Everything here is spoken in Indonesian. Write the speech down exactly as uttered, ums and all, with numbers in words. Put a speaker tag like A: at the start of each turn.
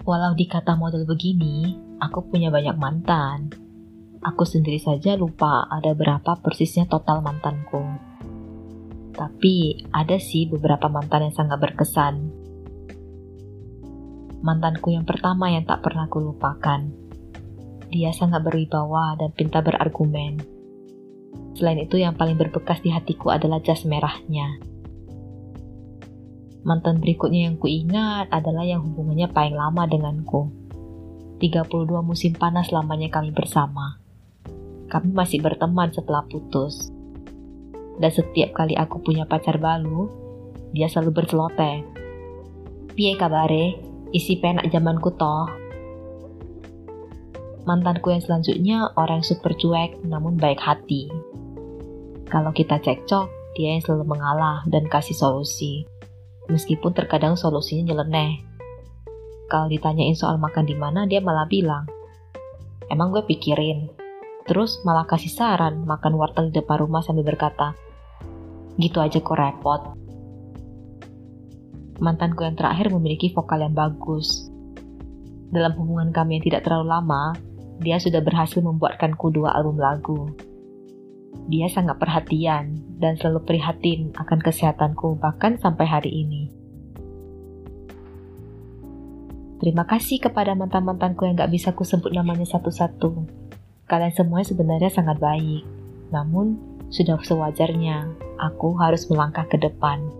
A: Walau dikata model begini, aku punya banyak mantan. Aku sendiri saja lupa ada berapa persisnya total mantanku. Tapi ada sih beberapa mantan yang sangat berkesan. Mantanku yang pertama yang tak pernah aku lupakan. Dia sangat berwibawa dan pintar berargumen. Selain itu yang paling berbekas di hatiku adalah jas merahnya. Mantan berikutnya yang kuingat adalah yang hubungannya paling lama denganku. tiga puluh dua musim panas lamanya kami bersama. Kami masih berteman setelah putus. Dan setiap kali aku punya pacar baru, dia selalu berceloteh. "Piye kabare? Isi penak zamanku toh." Mantanku yang selanjutnya orang yang super cuek namun baik hati. Kalau kita cekcok, dia yang selalu mengalah dan kasih solusi. Meskipun terkadang solusinya nyeleneh. Kalau ditanyain soal makan di mana, dia malah bilang, "Emang gue pikirin." Terus malah kasih saran makan warteg di depan rumah sambil berkata, "Gitu aja kok repot." Mantanku yang terakhir memiliki vokal yang bagus. Dalam hubungan kami yang tidak terlalu lama, dia sudah berhasil membuatkanku dua album lagu. Dia sangat perhatian dan selalu prihatin akan kesehatanku bahkan sampai hari ini. Terima kasih kepada mantan-mantanku yang gak bisa kusebut namanya satu-satu. Kalian semuanya sebenarnya sangat baik. Namun, sudah sewajarnya aku harus melangkah ke depan.